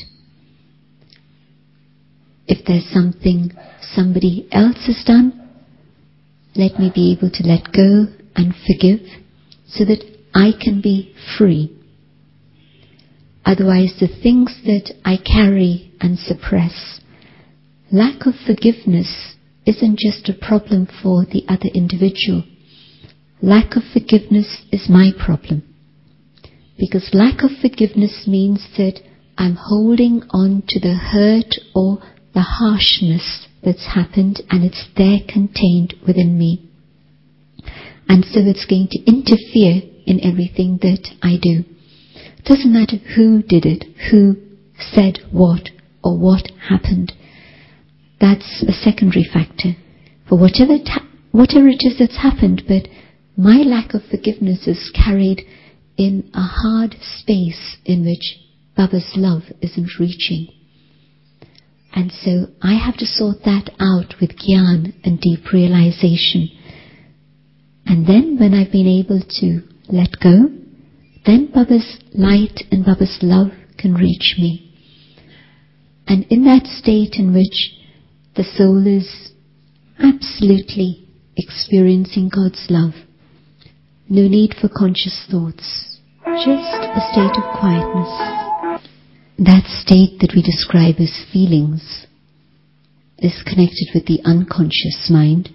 If there's something somebody else has done, let me be able to let go and forgive so that I can be free. Otherwise, the things that I carry and suppress, lack of forgiveness isn't just a problem for the other individual. Lack of forgiveness is my problem. Because lack of forgiveness means that I'm holding on to the hurt or the harshness that's happened, and it's there contained within me. And so it's going to interfere in everything that I do. It doesn't matter who did it, who said what, or what happened. That's a secondary factor. For whatever it is that's happened, but my lack of forgiveness is carried in a hard space in which Baba's love isn't reaching. And so I have to sort that out with Gyan and deep realization. And then when I've been able to let go, then Baba's light and Baba's love can reach me. And in that state in which the soul is absolutely experiencing God's love, no need for conscious thoughts, just a state of quietness. That state that we describe as feelings is connected with the unconscious mind,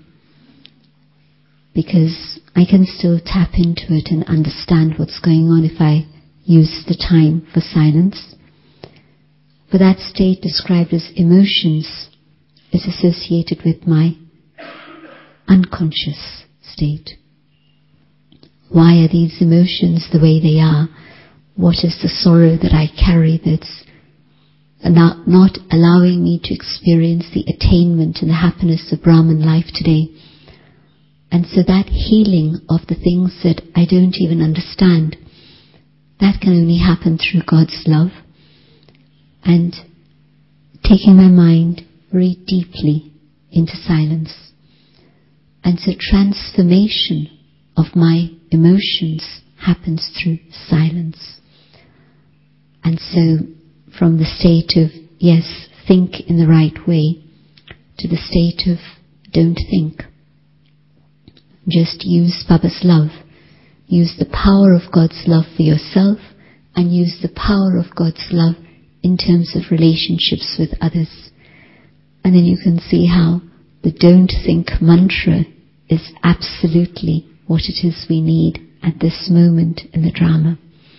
because I can still tap into it and understand what's going on if I use the time for silence. But that state described as emotions is associated with my unconscious state. Why are these emotions the way they are? What is the sorrow that I carry that's not allowing me to experience the attainment and the happiness of Brahman life today? And so that healing of the things that I don't even understand, that can only happen through God's love and taking my mind very deeply into silence. And so transformation of my emotions happens through silence. And so from the state of, yes, think in the right way, to the state of don't think. Just use Baba's love. Use the power of God's love for yourself, and use the power of God's love in terms of relationships with others. And then you can see how the don't think mantra is absolutely what it is we need at this moment in the drama.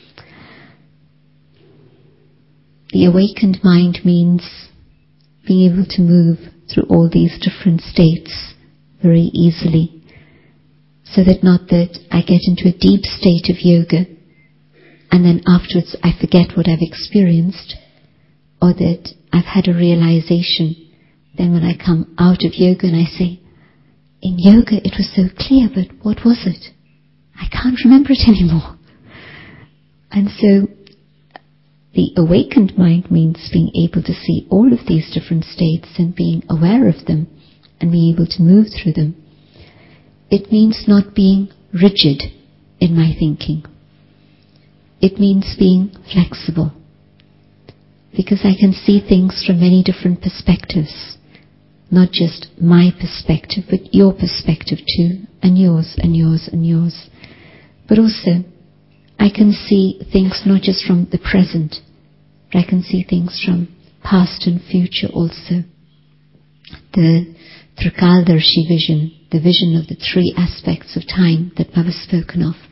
The awakened mind means being able to move through all these different states very easily, so that not that I get into a deep state of yoga and then afterwards I forget what I've experienced, or that I've had a realization, then when I come out of yoga and I say, in yoga it was so clear, but what was it? I can't remember it anymore. And so the awakened mind means being able to see all of these different states and being aware of them and being able to move through them. It means not being rigid in my thinking. It means being flexible, because I can see things from many different perspectives, not just my perspective, but your perspective too, and yours, and yours, and yours. But also, I can see things not just from the present, but I can see things from past and future also. The Trikaldarshi vision, the vision of the three aspects of time that Baba's spoken of.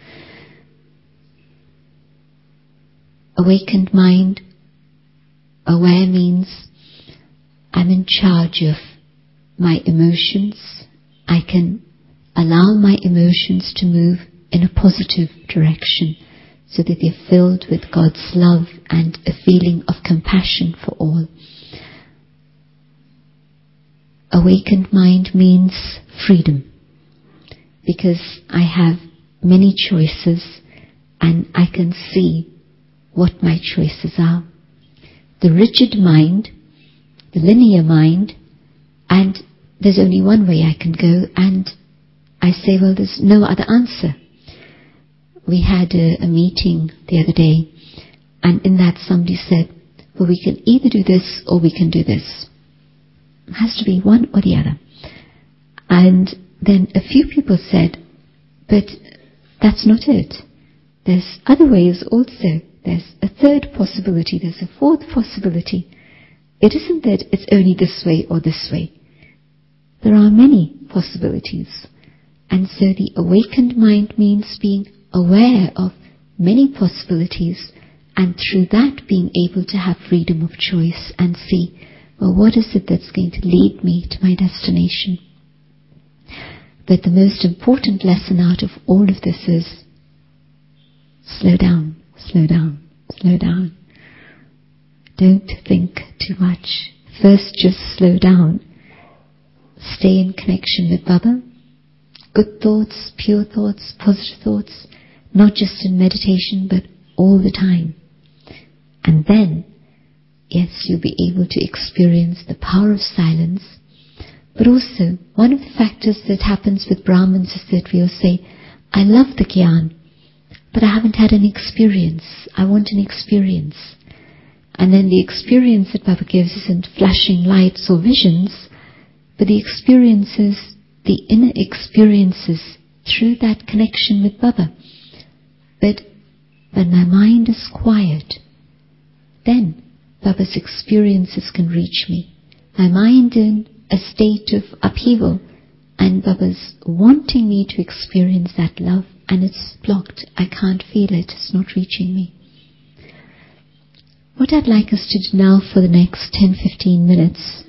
Awakened mind, aware means I'm in charge of my emotions. I can allow my emotions to move in a positive direction so that they're filled with God's love and a feeling of compassion for all. Awakened mind means freedom, because I have many choices and I can see what my choices are. The rigid mind, the linear mind, and there's only one way I can go, and I say, well, there's no other answer. We had a meeting the other day, and in that somebody said, well, we can either do this or we can do this. It has to be one or the other. And then a few people said, but that's not it. There's other ways also. There's a third possibility. There's a fourth possibility. It isn't that it's only this way or this way. There are many possibilities. And so the awakened mind means being aware of many possibilities, and through that being able to have freedom of choice and see, well, what is it that's going to lead me to my destination? But the most important lesson out of all of this is slow down, slow down, slow down. Don't think too much. First, just slow down. Stay in connection with Baba. Good thoughts, pure thoughts, positive thoughts, not just in meditation, but all the time. And then, yes, you'll be able to experience the power of silence. But also, one of the factors that happens with Brahmins is that we'll say, I love the Gyan, but I haven't had an experience. I want an experience. And then the experience that Baba gives isn't flashing lights or visions, but the experiences, the inner experiences through that connection with Baba. But when my mind is quiet, then Baba's experiences can reach me. My mind in a state of upheaval, and Baba's wanting me to experience that love, and it's blocked. I can't feel it. It's not reaching me. What I'd like us to do now for the next 10-15 minutes,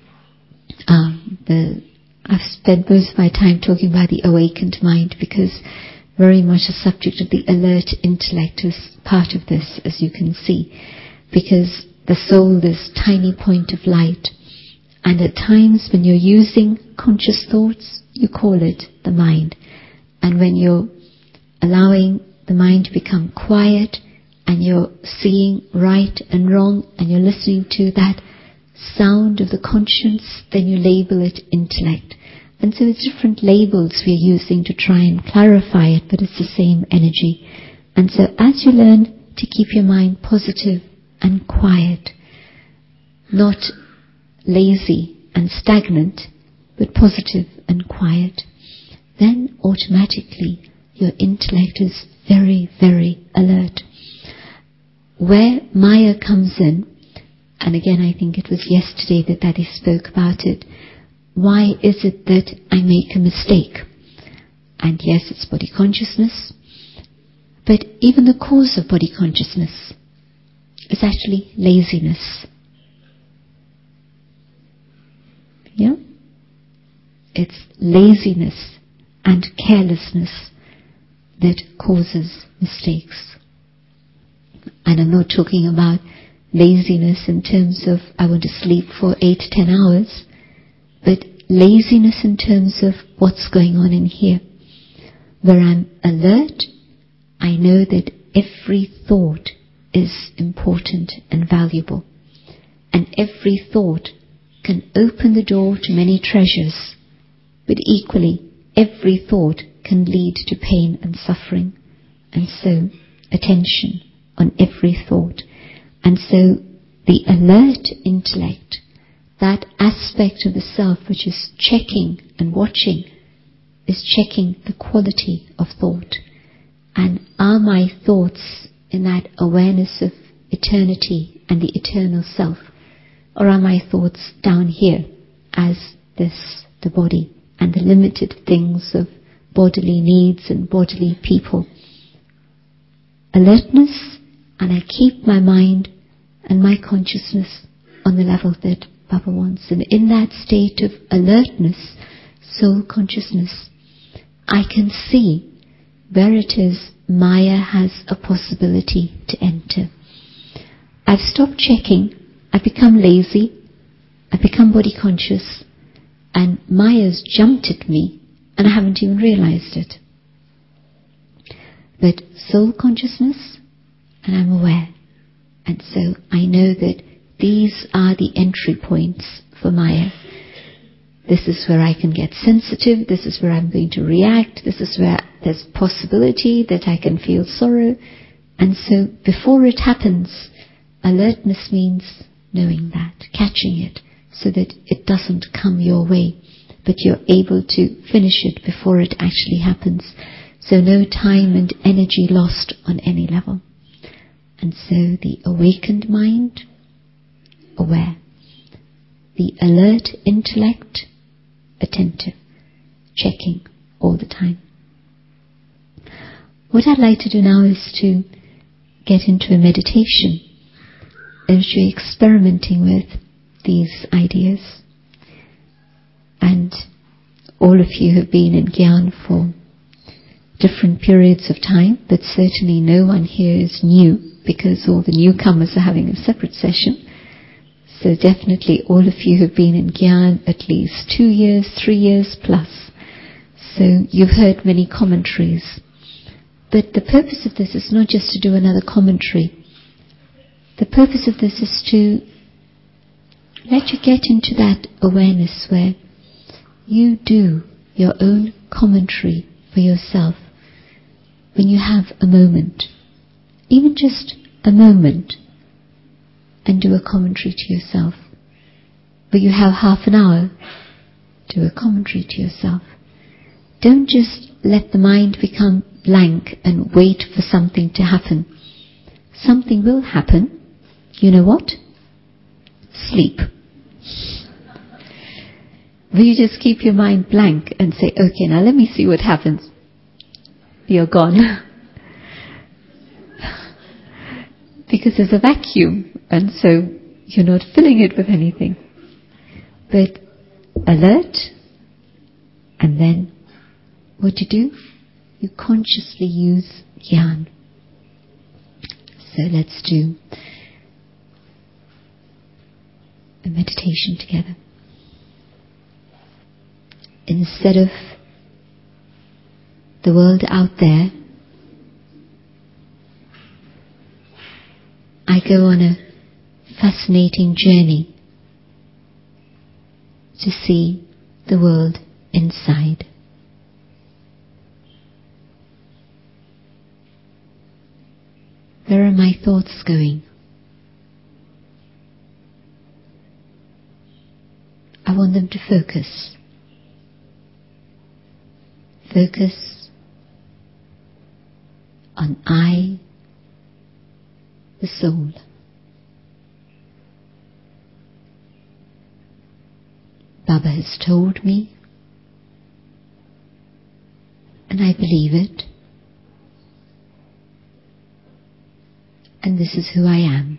I've spent most of my time talking about the awakened mind, because very much the subject of the alert intellect is part of this, as you can see, because the soul, this tiny point of light, and at times when you're using conscious thoughts, you call it the mind. And when you're allowing the mind to become quiet, and you're seeing right and wrong, and you're listening to that sound of the conscience, then you label it intellect. And so it's different labels we're using to try and clarify it, but it's the same energy. And so as you learn to keep your mind positive and quiet, not lazy and stagnant, but positive and quiet, then automatically your intellect is very, very alert. Where Maya comes in, and again I think it was yesterday that Daddy spoke about it, why is it that I make a mistake? And yes, it's body consciousness, but even the cause of body consciousness is actually laziness. Yeah? It's laziness and carelessness that causes mistakes. And I'm not talking about laziness in terms of I want to sleep for 8-10 hours, but laziness in terms of what's going on in here. Where I'm alert, I know that every thought is important and valuable. And every thought can open the door to many treasures. But equally, every thought can lead to pain and suffering. And so, attention on every thought. And so, the alert intellect, that aspect of the self which is checking and watching, is checking the quality of thought. And are my thoughts in that awareness of eternity and the eternal self? Or are my thoughts down here as this, the body, and the limited things of bodily needs and bodily people? Alertness, and I keep my mind and my consciousness on the level that Baba wants. And in that state of alertness, soul consciousness, I can see where it is Maya has a possibility to enter. I've stopped checking, I've become lazy, I've become body conscious, and Maya's jumped at me and I haven't even realized it. But soul consciousness, and I'm aware. And so I know that these are the entry points for Maya. This is where I can get sensitive, this is where I'm going to react, this is where there's possibility that I can feel sorrow. And so before it happens, alertness means knowing that, catching it, so that it doesn't come your way, but you're able to finish it before it actually happens. So no time and energy lost on any level. And so the awakened mind, aware. The alert intellect, attentive, checking all the time. What I'd like to do now is to get into a meditation as you're experimenting with these ideas. And all of you have been in Gyan for different periods of time, but certainly no one here is new, because all the newcomers are having a separate session. So definitely all of you have been in Gyan at least 2 years, 3 years plus. So you've heard many commentaries. But the purpose of this is not just to do another commentary. The purpose of this is to let you get into that awareness where you do your own commentary for yourself when you have a moment, even just a moment, and do a commentary to yourself. But you have half an hour, do a commentary to yourself. Don't just let the mind become blank and wait for something to happen. Something will happen. You know what? Sleep. Will you just keep your mind blank and say, okay, now let me see what happens. You're gone. Because there's a vacuum, and so you're not filling it with anything. But alert, and then what you do? You consciously use Gyan. So let's do a meditation together. Instead of the world out there, I go on a fascinating journey to see the world inside. Where are my thoughts going? I want them to focus. Focus on I, the soul. Baba has told me, and I believe it, and this is who I am.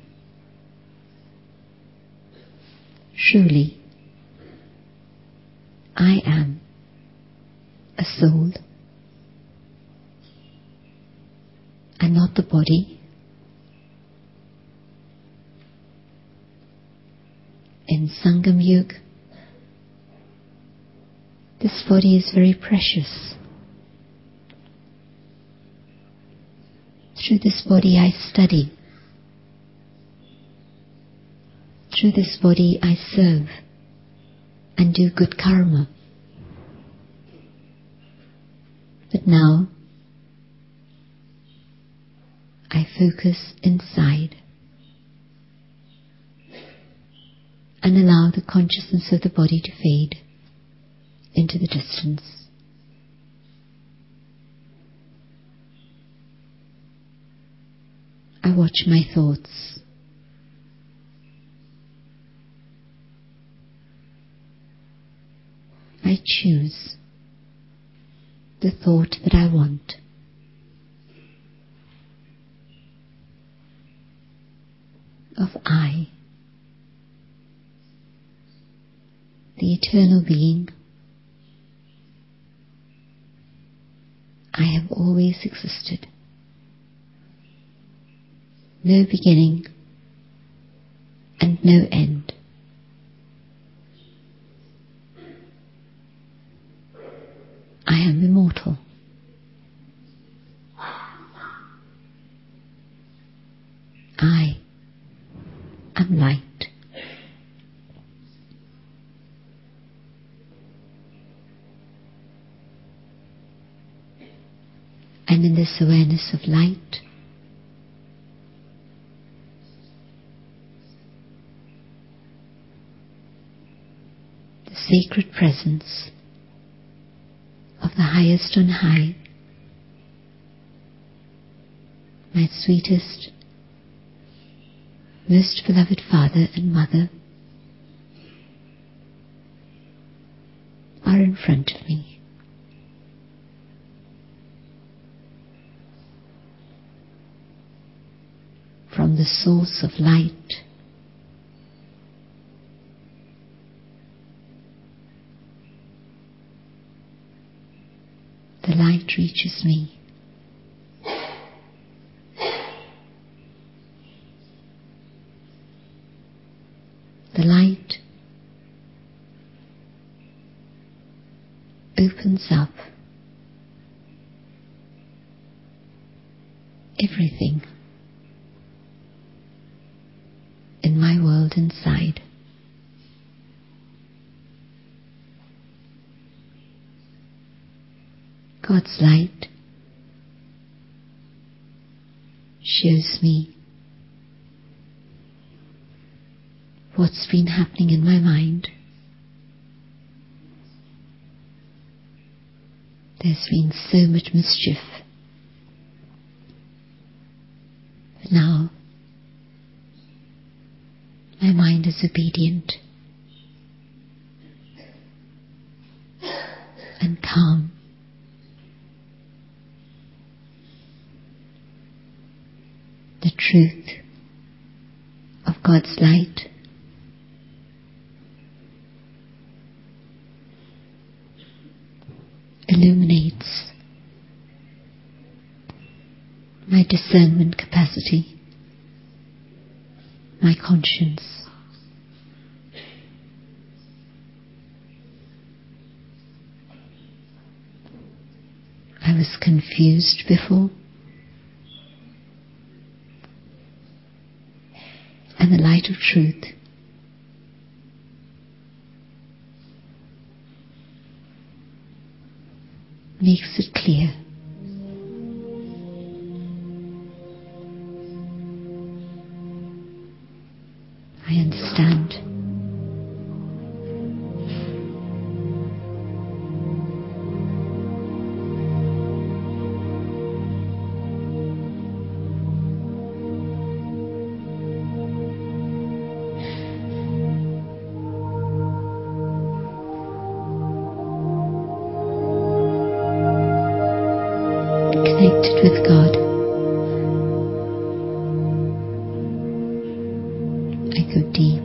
Truly, I am a soul, and not the body. In Sangam Yuga, this body is very precious. Through this body I study. Through this body I serve and do good karma. But now I focus inside and allow the consciousness of the body to fade into the distance. I watch my thoughts. I choose the thought that I want. Of I, the eternal being. I have always existed. No beginning and no end. I am immortal. I am light. And in this awareness of light, the sacred presence of the highest on high, my sweetest, most beloved Father and Mother, are in front of me. From the source of light, the light reaches me. The light opens up everything in my world inside. God's light shows me what's been happening in my mind. There's been so much mischief. But now my mind is obedient and calm. The truth of God's light illuminates my discernment capacity, my conscience. I was confused before, and the light of truth makes it clear. I understand. Connected with God, I go deep.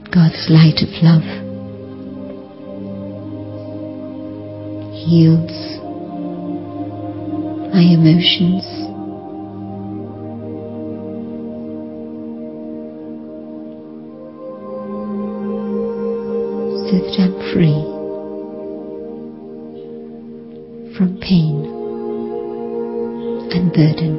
God's light of love heals my emotions, so that I'm free from pain and burden.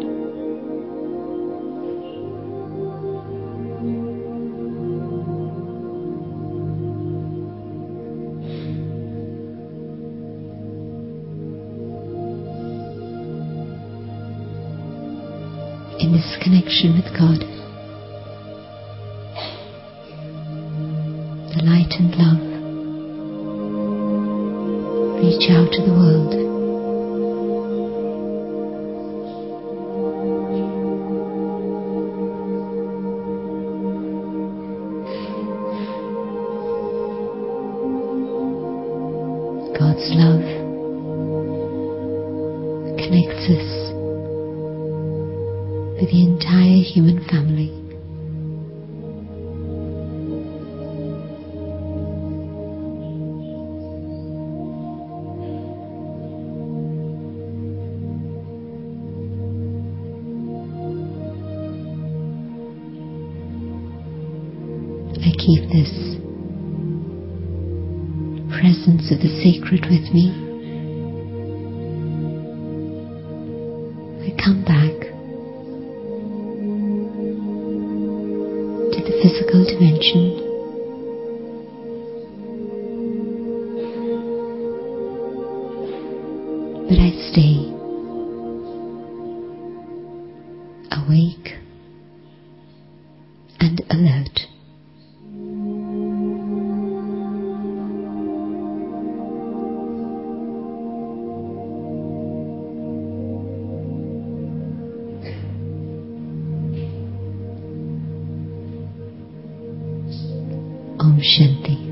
In this connection with God, the light and love reach out to the world. God's love connects us with the entire human family. I keep this presence of the sacred with me. I come back to the physical dimension, but I stay awake and alert. Om Shanti.